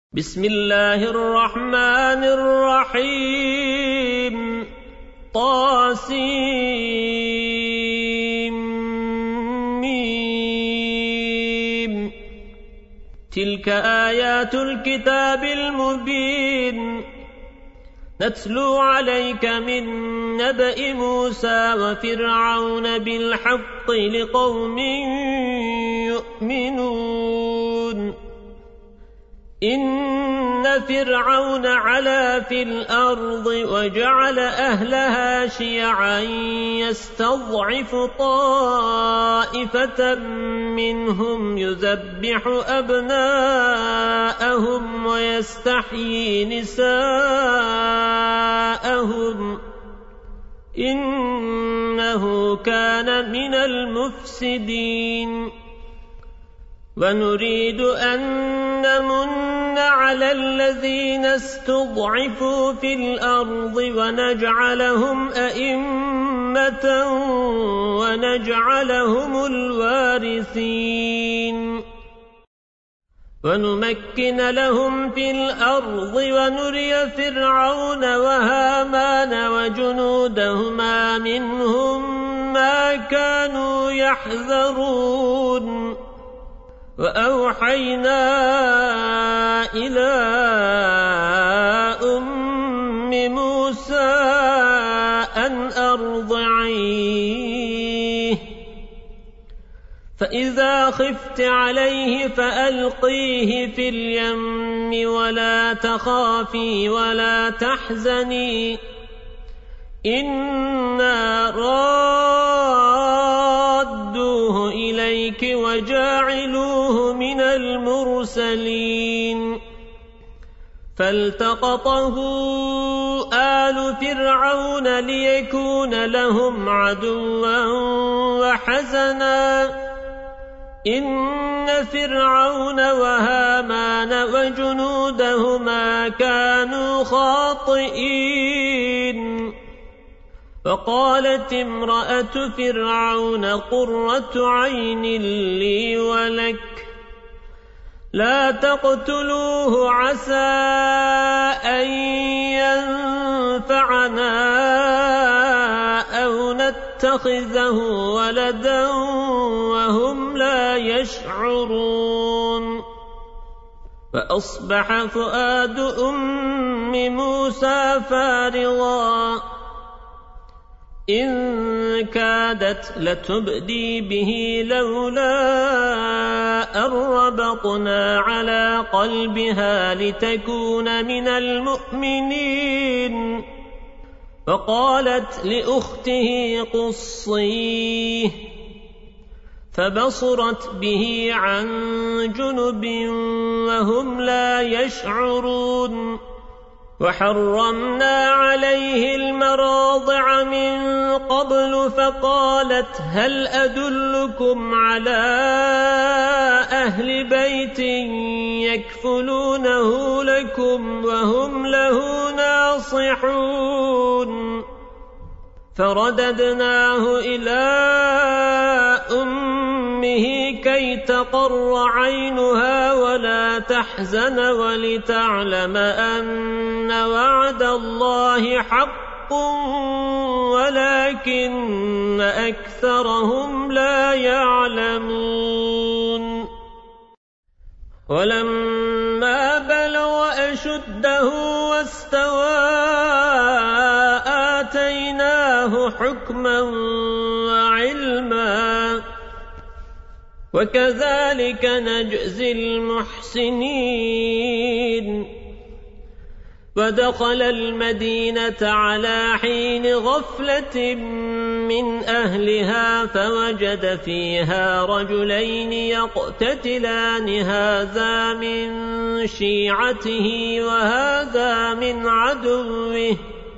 بسم الله الرحمن الرحيم طاسيم تلك آيات الكتاب المبين نتلو عليك من نبأ موسى وفرعون بالحق لقوم يؤمنون إن فرعون علا في الأرض وجعل أهلها شيعا يستضعف طائفة منهم يذبح أبناءهم ويستحيي نساءهم إنه كان من المفسدين ونريد أن نمن على الذين استضعفوا في الأرض ونجعلهم أئمة ونجعلهم الوارثين ونمكن لهم في الأرض ونري فرعون وهامان وجنودهما منهم ما كانوا يحذرون وأوحينا إلى أم موسى أن أرضعيه فإذا خفت عليه فألقيه في اليم ولا تخافي ولا تحزني إنا رادوه إليك وجاعلوه من المرسلين فالتقطه آل فرعون ليكون لهم عدوا وحزنا إن فرعون وهامان وجنودهما كانوا خاطئين وقالت امرأة فرعون قرة عين لي ولك لا تقتلوه عسى أن ينفعنا أو نتخذه ولدا وهم لا يشعرون فأصبح فؤاد أم موسى فارغا إن كادت لتبدي به لولا أن ربطنا على قلبها لتكون من المؤمنين وقالت لأخته قصيه فبصرت به عن جنب وهم لا يشعرون وحرمنا عليه المراضع من قبل فقالت هل أدلكم على أهل بيت يكفلونه لكم وهم له ناصحون فرددناه إلى أمه كي تقر عينها ولا تحزن ولتعلم أن وعد الله حق ولكن أكثرهم لا يعلمون ولما بلغ أشده واستوى آتيناه حكما وعلما وكذلك نجزي المحسنين ودخل المدينة على حين غفلة من أهلها فوجد فيها رجلين يقتتلان هذا من شيعته وهذا من عدوه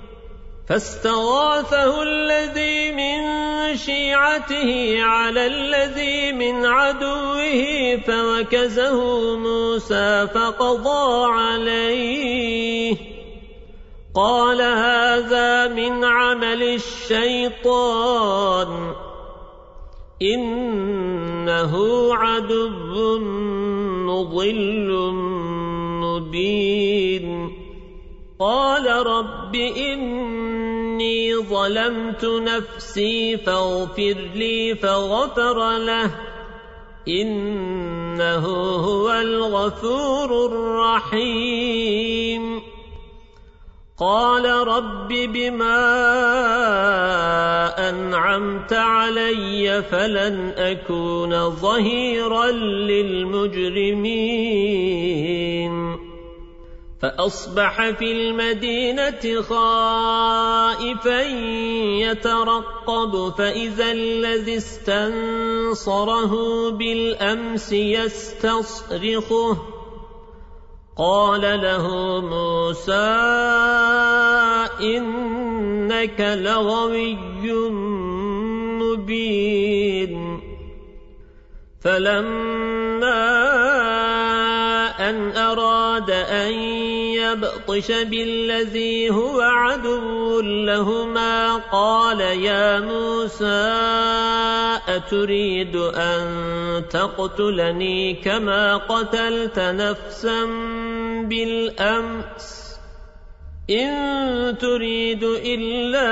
فاستغاثه الذي من شيعته على الذي من عدوه فوكزه موسى فقضى عليه قال هذا من عمل الشيطان إنه عدو مضل مبين قال رب إني ظلمت نفسي فاغفر لي فغفر له إنه هو الغفور الرحيم قال رب بما أنعمت علي فلن أكون ظهيرا للمجرمين فأصبح في المدينة خائفا يترقب فإذا الذي استنصره بالأمس يستصرخه قال له موسى إنك لغوي مبين فلما أن أراد أن يبطش بالذي هو عدو لهما قال يا موسى أتريد أن تقتلني كما قتلت نفسا بالأمس إن تريد إلا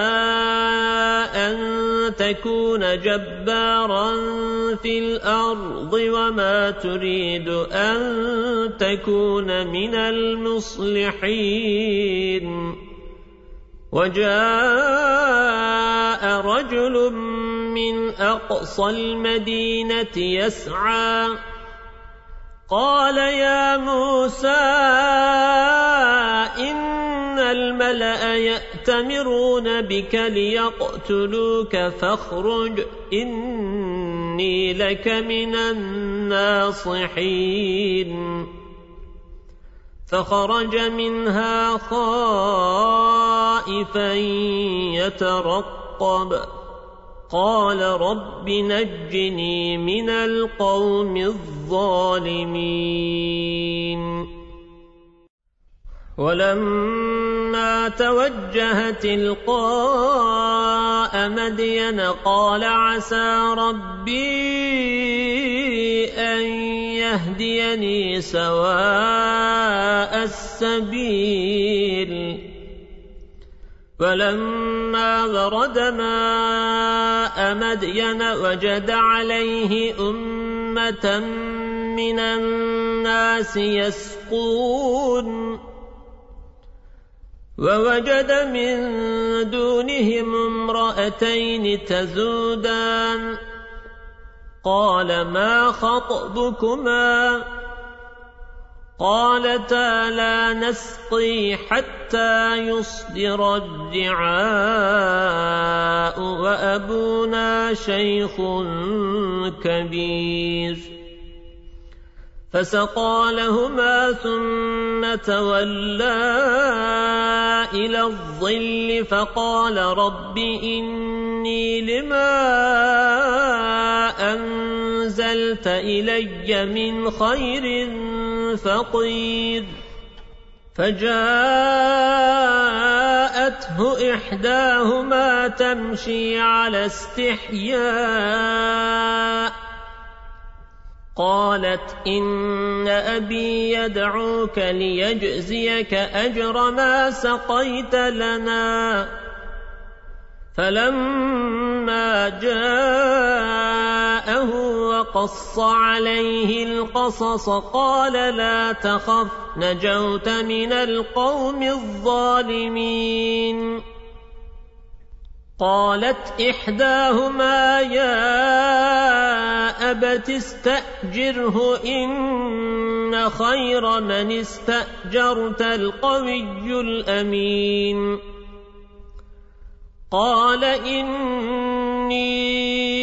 أن تكون جبارا في الأرض وما تريد أن تكون من المصلحين وجاء رجل من أقصى المدينة يسعى قال يا موسى إن الملأ يأتمرون بك ليقتلوك فاخرج إني لك من الناصحين فخرج منها خائفا يترقب قال رب نجني من القوم الظالمين ولما توجه تلقاء مدين قال عسى ربي أن يهديني سواء السبيل ولما ورد ماء مدين وجد عليه أمة من الناس يسقون ووجد من دونهم امرأتين تذودان قال ما خطبكما قالتا لا نسقي حتى يصدر الرعاء وأبونا شيخ كبير فسقى لهما ثم تولى إلى الظل فقال رب إني لما أنزلت إلي من خير فقير فجاءته إحداهما تمشي على استحياء قالت إن أبي يدعوك ليجزيك أجر ما سقيت لنا فلما جاءه وقص عليه القصص قال لا تخف نجوت من القوم الظالمين قالت إحداهما يا أبت استأجره إن خير من استأجرت القوي الأمين قال إني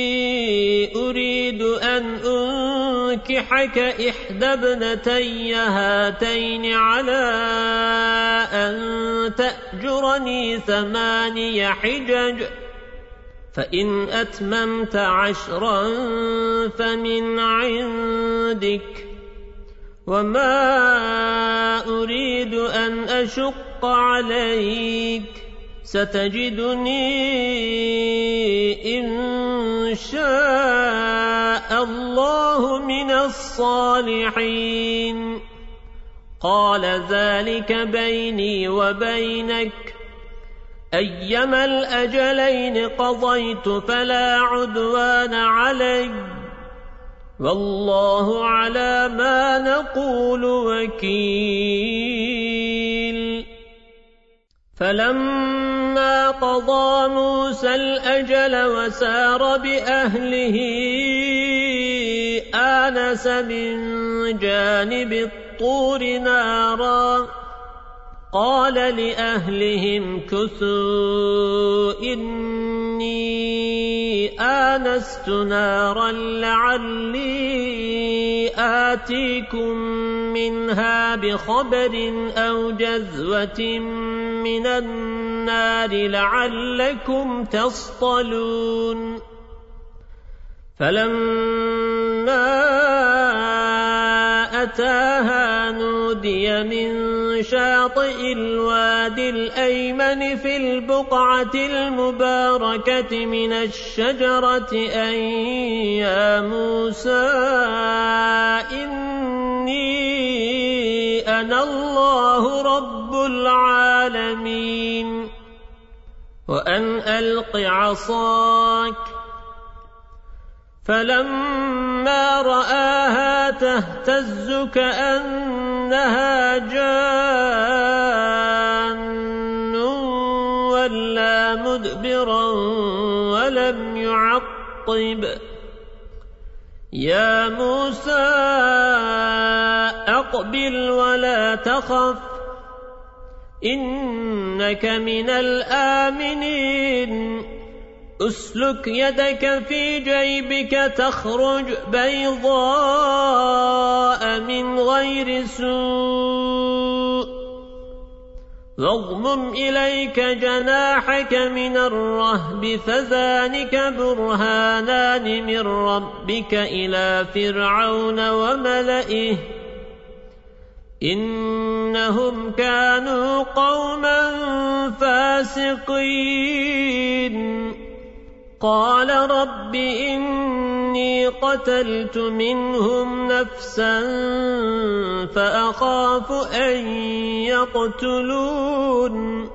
أريد أن أنكحك إحدى ابنتي هاتين على أن تأجرني 8 حجج فإن أتممت 10 فمن عندك وما أريد أن أشق عليك ستجدني إن شاء الله من الصالحين قال ذلك بيني وبينك أيما الأجلين قضيت فلا عدوان علي والله على ما نقول وكيل. فلما قضى موسى الأجل وسار بأهله آنس من جانب الطور نارا قال لأهلهم كثوا إني آنست نارا لعلي آتيكم منها بخبر أو جذوة من النار لعلكم تصطلون. فلما أتاها نودي من شاطئ الوادي الأيمن في البقعة المباركة من الشجرة أن يا موسى إني أنا الله رب العالمين وأن ألق عصاك. فلما رآها تهتز كأنها جان ولا مدبرا ولم يعقب يا موسى أقبل ولا تخف إنك من الآمنين. أسلك يدك في جيبك تخرج بيضاء من غير سوء واضمم إليك جناحك من الرهب فذلك برهانان من ربك إلى فرعون وملئه إنهم كانوا قوما فاسقين. قال رب إني قتلت منهم نفسا فأخاف أن يقتلون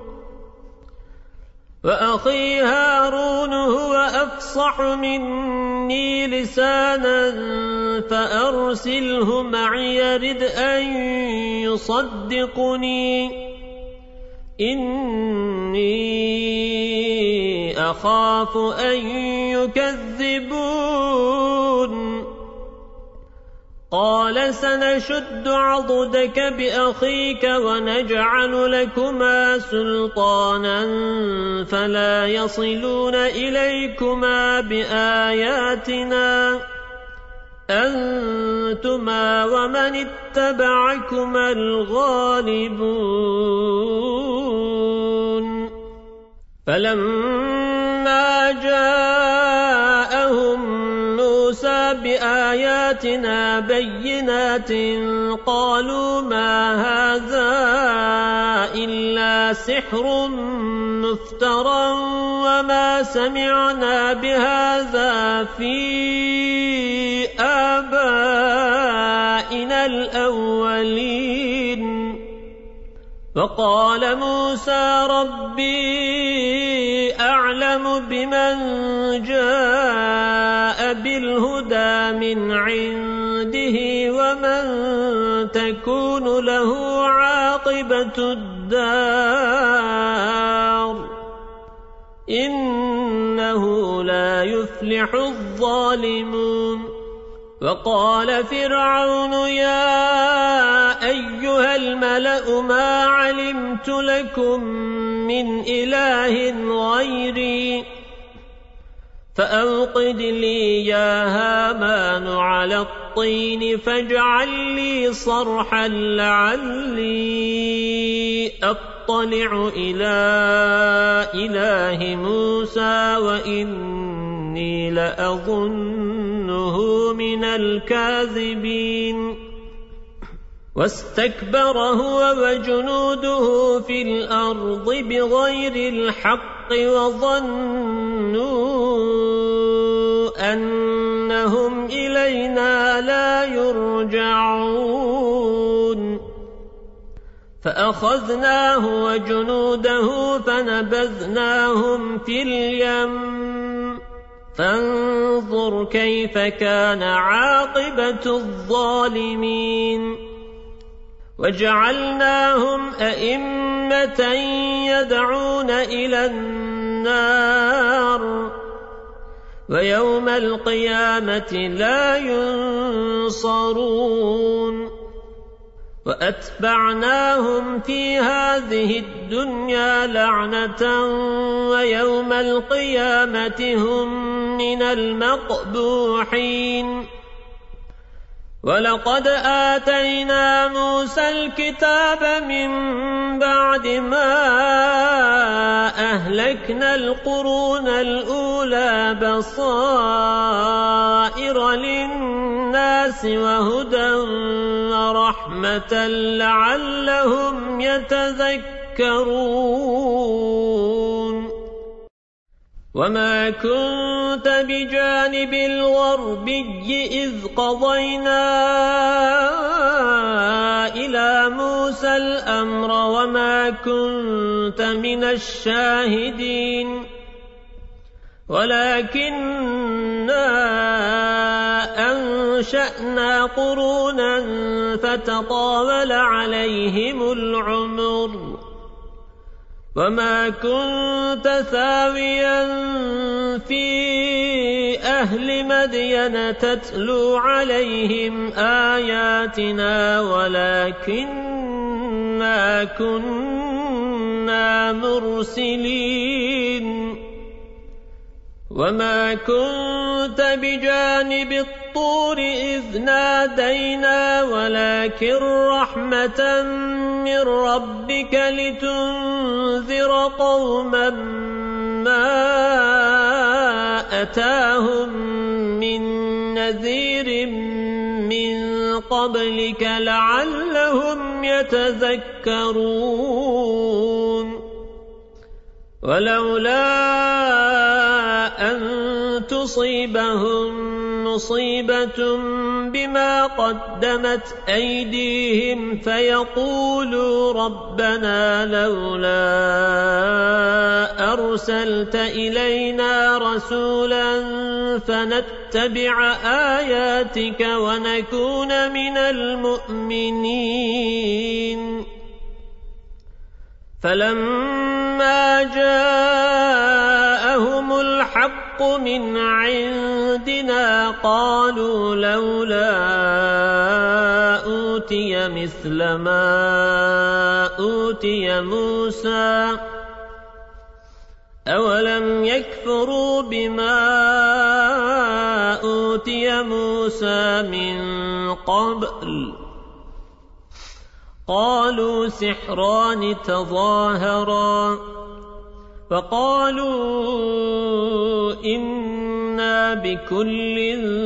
وأخي هارون هو أفصح مني لسانا فأرسله معي يرد أن يصدقني إني أخاف أن يكذبون. قال سنشد عضدك بأخيك ونجعل لكما سلطانا فلا يصلون إليكما بآياتنا أنتما ومن اتبعكما الغالبون. فلما جاءهم موسى بآياتنا بينات قالوا ما هذا إلا سحر مفترى وما سمعنا بهذا في آبائنا الأولين. وقال موسى ربي أعلم بمن جاء بالهدى من عنده ومن تكون له عاقبة الدار إنه لا يفلح الظالمون. وقال فرعون يا أيها الملأ ما علمت لكم من إله غيري فأوقد لي يا هامان على الطين فاجعل لي صرحا لعلي أطلع إلى إله موسى وإني لأظنه من الكاذبين. واستكبر هو وجنوده في الأرض بغير الحق وظنوا أنهم إلينا لا يرجعون. فأخذناه وجنوده فنبذناهم في اليم فانظر كيف كان عاقبة الظالمين وجعلناهم أئمة يدعون إلى النار ويوم القيامة لا ينصرون وأتبعناهم في هذه الدنيا لعنة ويوم القيامة هم من المقبوحين ولقد آتينا موسى الكتاب من بعد ما أهلكنا القرون الأولى بصائر للناس وهدى ورحمة لعلهم يتذكرون وما كنت بجانب الغربي إذ قضينا إلى موسى الأمر وما كنت من الشاهدين ولكننا أنشأنا قرونا فتطاول عليهم العمر وما كنت ثاويا في أهل مدين تتلو عليهم آياتنا ولكننا كنا مرسلين وما كنت بجانب الطور إذ نادينا ولكن رحمة من ربك لتنذر قوما ما أتاهم من نذير من قبلك لعلهم يتذكرون ولولا أن تصيبهم مصيبة بما قدمت أيديهم فيقولوا ربنا لولا أرسلت إلينا رسولا فنتبع آياتك ونكون من المؤمنين فلما جاءهم الحق من عندنا قالوا لولا أوتي مثل ما أوتي موسى أولم يكفروا بما أوتي موسى من قبل قالوا سحران تظاهرا فقالوا إنا بكل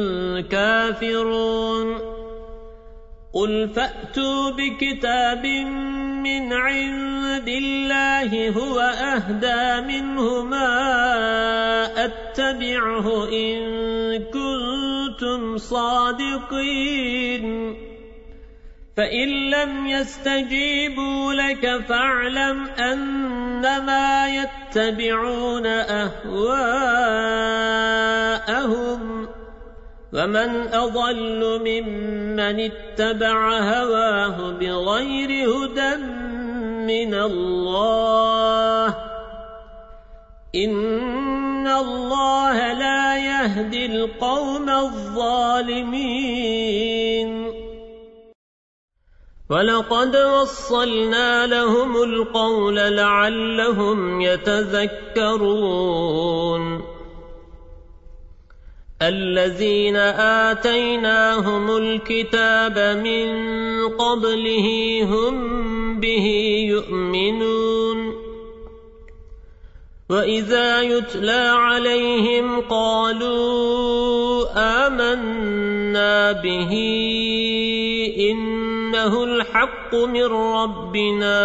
كافرون قل فأتوا بكتاب من عند الله هو أهدى منهما أتبعه إن كنتم صادقين فإن لم يستجيبوا لك فاعلم أنما يتبعون أهواءهم ومن أضل ممن اتبع هواه بغير هدى من الله إن الله لا يهدي القوم الظالمين ولقد وصلنا لهم القول لعلهم يتذكرون الذين آتيناهم الكتاب من قبله هم به يؤمنون وإذا يتلى عليهم قالوا آمنا به إنه الحق من ربنا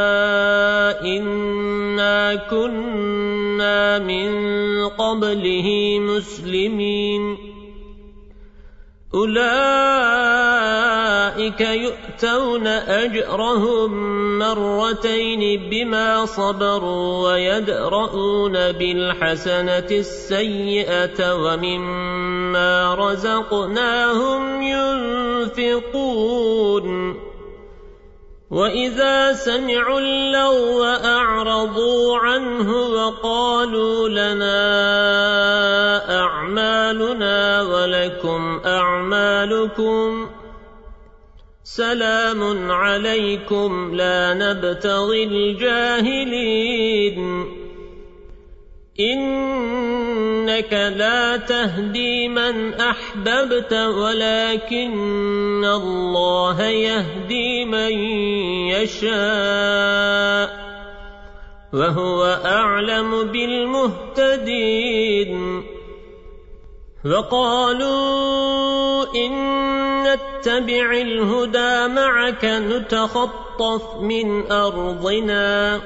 إنا كنا من قبله مسلمين أولئك يؤتون أجرهم مرتين بما صبروا ويدرؤون بالحسنة السيئة ومما رزقناهم ينفقون وإذا سمعوا اللغو أعرضوا عنه وقالوا لنا أعمالنا ولكم أعمالكم سلام عليكم لا نبتغي الجاهلين إنك لا تهدي من أحببت ولكن الله يهدي من يشاء وهو أعلم بالمهتدين وقالوا إن نتبع الهدى معك نتخطف من أرضنا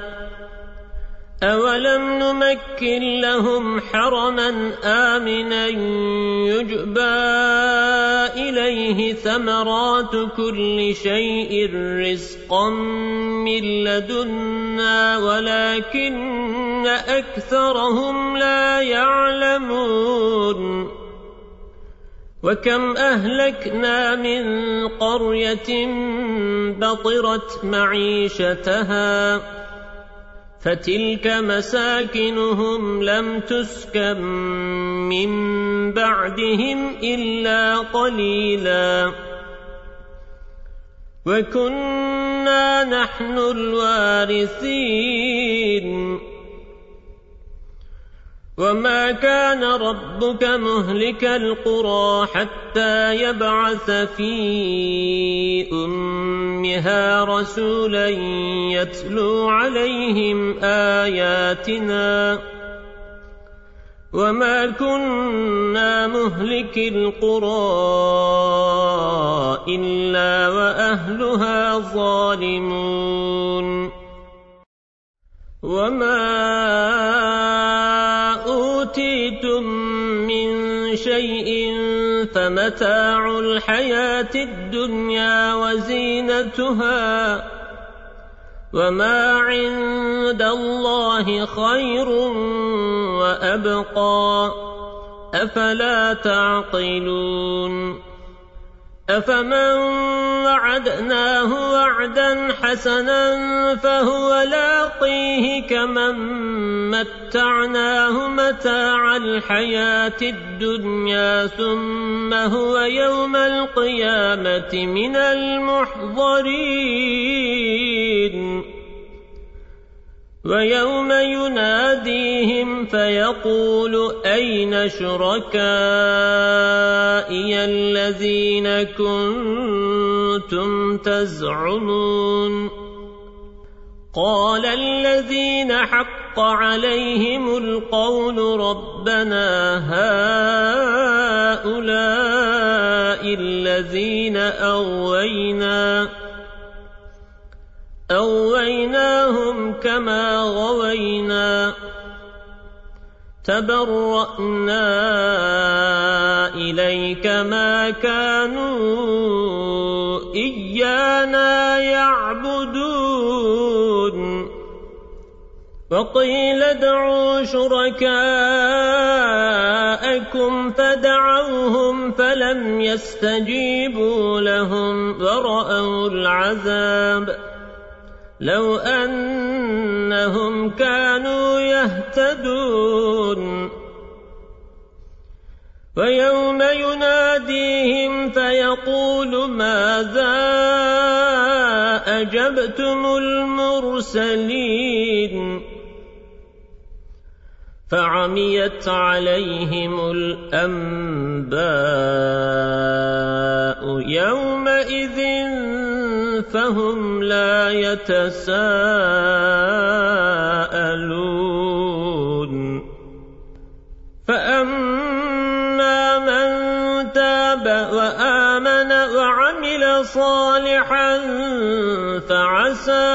أولم نمكن لهم حرما آمنا يجبى إليه ثمرات كل شيء رزقا من لدنا ولكن أكثرهم لا يعلمون وكم أهلكنا من قرية بطرت معيشتها فتلك مساكنهم لم تسكن من بعدهم إلا قليلا وكنا نحن الوارثين وما كان ربك مهلك القرى حتى يبعث في أمها رسولا يتلو عليهم آياتنا وما كنا مهلك القرى إلا وأهلها ظالمون وما أوتيتم من شيء فمتاع الحياة الدنيا وزينتها وما عند الله خير وأبقى أفلا تعقلون أفمن وعدناه وعدا حسنا فهو لاقيه كمن متعناه متاع الحياة الدنيا ثم هو يوم القيامة من المحضرين ويوم يناديهم فيقول أين شركائي الذين كنتم تزعمون قال الذين حق عليهم القول ربنا هؤلاء الذين أغويناهم كما غوينا تبرأنا إليك ما كانوا إيانا يعبدون وقيل ادعوا شركاءكم فدعوهم فلم يستجيبوا لهم ورأوا العذاب لو أنهم كانوا يهتدون ويوم يناديهم فيقول ماذا أجبتم المرسلين فعميت عليهم الأنباء يومئذ فهم لا يتساءلون فأما من تاب وآمن وعمل صالحا فعسى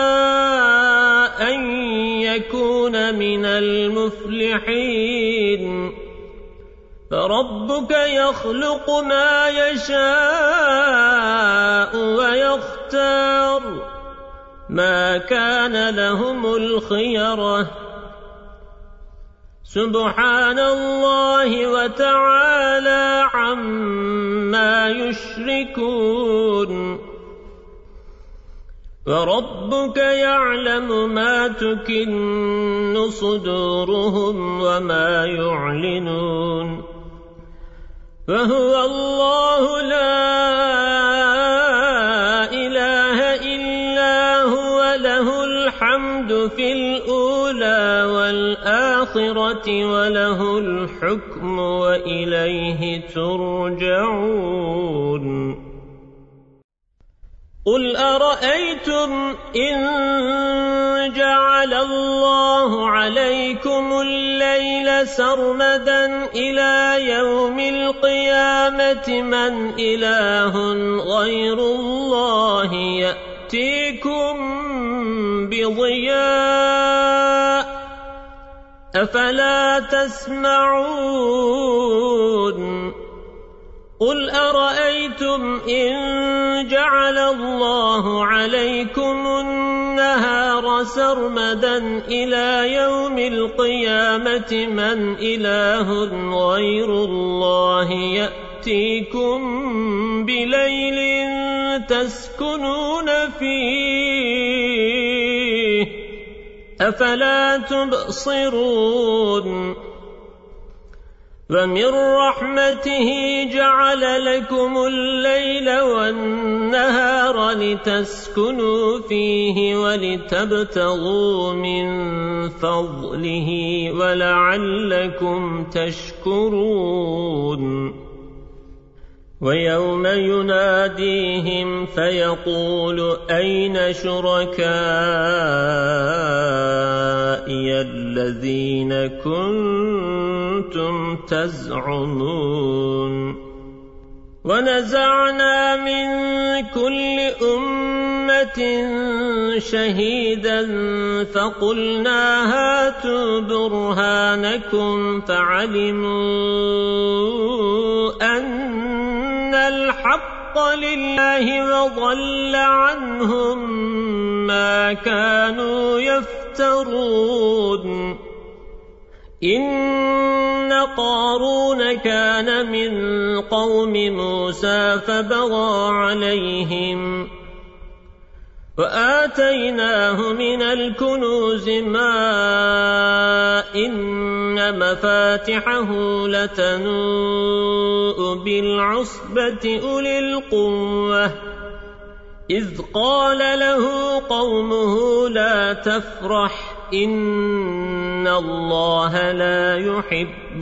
أن يكون من المفلحين فربك يخلق ما يشاء ويختار ما كان لهم الخيرة سبحان الله وتعالى عما يشركون وربك يعلم ما تكن صدورهم وما يعلنون وهو الله لا إله إلا هو له الحمد في الأولى والآخرة وله الحكم وإليه ترجعون قل أرأيتم إن جعل الله عليكم الليل سرمدا إلى يوم القيامة من إله غير الله يأتيكم بضياء أفلا تسمعون قل أرأيتم إن جعل الله عليكم النهار سرمدا إلى يوم القيامة من إله غير الله يأتيكم بليل تسكنون فيه أفلا تبصرون ومن رحمته جعل لكم الليل والنهار لتسكنوا فيه ولتبتغوا من فضله ولعلكم تشكرون ويوم يناديهم فيقول أين شركائي الذين كنتم تزعمون ونزعنا من كل أمة شهيدا فقلنا هاتوا برهانكم فعلموا أن الحق لله وضل عنهم ما كانوا يفترون إن قارون كان من قوم موسى فبغى عليهم وآتيناه من الكنوز ما إن مفاتحه لتنوء بالعصبة أولي القوة إذ قال له قومه لا تفرح إن الله لا يحب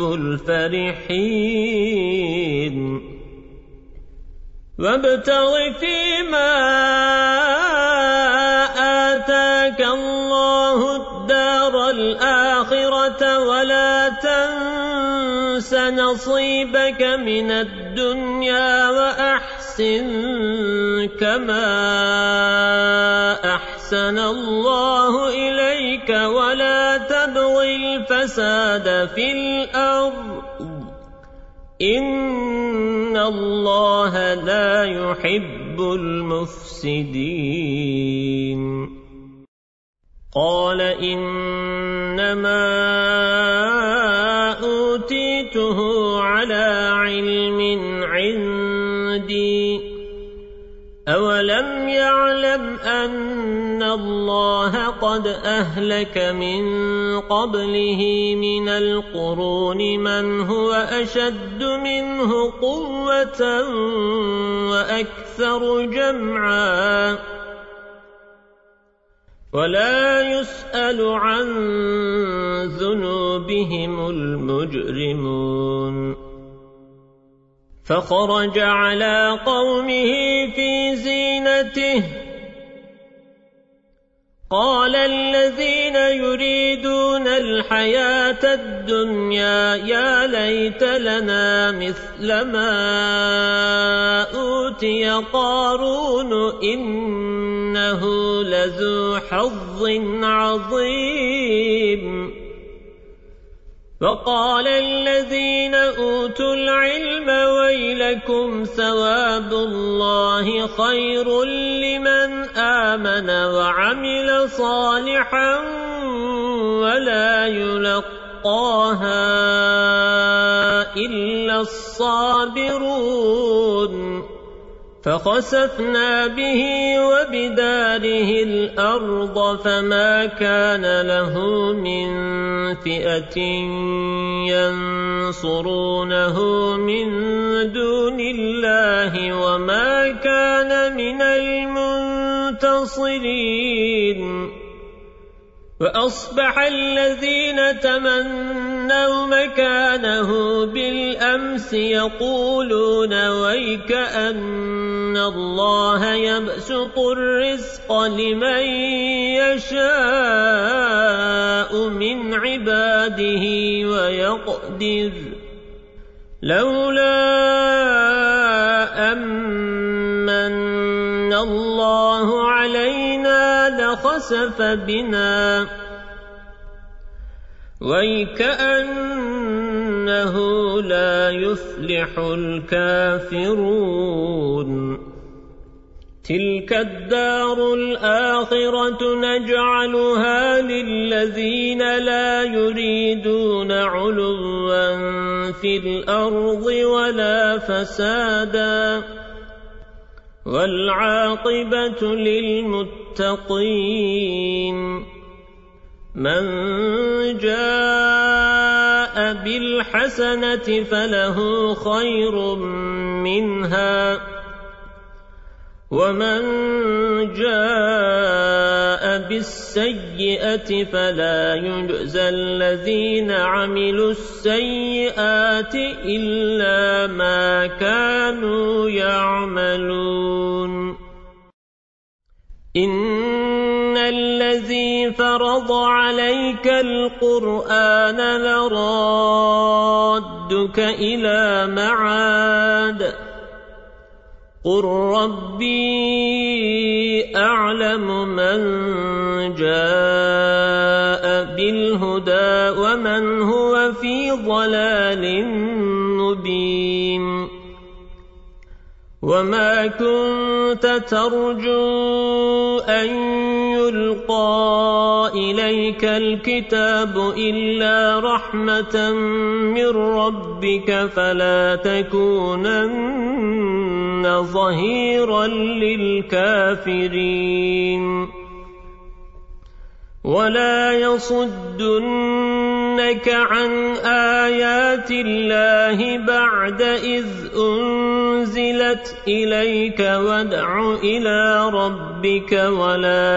الفرحين وابتغ فيما آتاك الله الدار الآخرة ولا تنس نصيبك من الدنيا وأحسن كما أحسن الله إليك ولا تبغ الفساد في الأرض إن الله لا يحب المفسدين قال إنما أوتيته على علم عندي أولم يعلم أن الله قد أهلك من قبله من القرون من هو أشد منه قوة وأكثر جمعا ولا يسأل عن ذنوبهم المجرمون فخرج على قومه في زينته قال الذين يريدون الحياة الدنيا يا ليت لنا مثل ما أوتي قارون إنه لذو حظ عظيم وقال الذين أوتوا العلم ويلكم ثواب الله خير لمن آمن وعمل صالحا ولا يلقاها إلا الصابرون فخسفنا به وبداره الأرض فما كان له من فئة ينصرونه من دون الله وما كان من المنتصرين وأصبح الذين تمنوا مكانه بالأمس يقولون ويكأن الله يبسط الرزق لمن يشاء من عباده ويقدر لولا أمن الله علينا لخسف بنا ويكأنه لا يفلح الكافرون تلك الدار الآخرة نجعلها للذين لا يريدون علوا في الأرض ولا فسادا والعاقبة للمتقين من جاء بالحسنة فله خير منها ومن جاء بالسيئة فلا يجزى الذين عملوا السيئات إلا ما كانوا يعملون إن الذي فرض عليك القرآن لرادك إلى معاد قل ربي أعلم من جاء بالهدى ومن هو في ضلال مبين وما كنت ترجو أن يلقى إليك الكتاب إلا رحمة من ربك فلا تكونن ظهيرا للكافرين ولا يصدنك عن آيات الله بعد إذ أنزلت إليك وادع إلى ربك ولا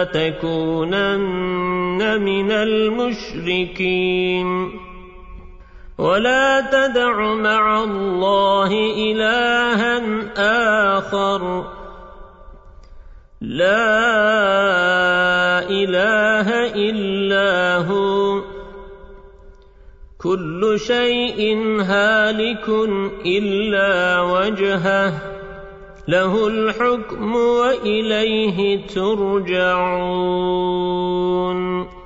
تكونن من المشركين ولا تدع مع الله إلها آخر لا إله إلا هو كل شيء هالك إلا وجهه له الحكم وإليه ترجعون